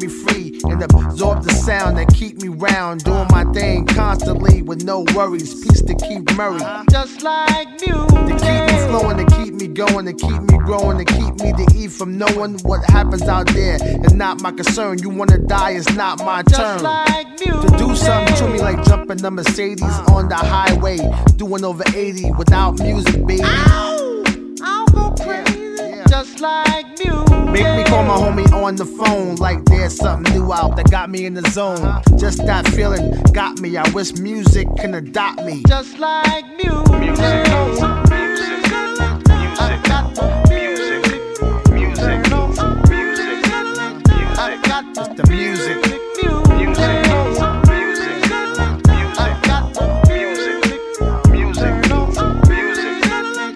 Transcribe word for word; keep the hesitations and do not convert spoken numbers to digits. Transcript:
me free and absorb the sound that keep me round, doing my thing constantly with no worries. Peace to Keith Murray, just like music, to keep me flowing, to keep me going, to keep me growing, to keep me to eat from knowing what happens out there. It's not my concern. You wanna die, it's not my turn. just like music, To do something to me like jumping the Mercedes on the highway, doing over eighty without music, baby. Ow, I'll go crazy, Yeah, yeah. just like music. Make me call my homie on the phone like there's something new out that got me in the zone. Just that feeling got me. I wish music can adopt me. Just like music. Music.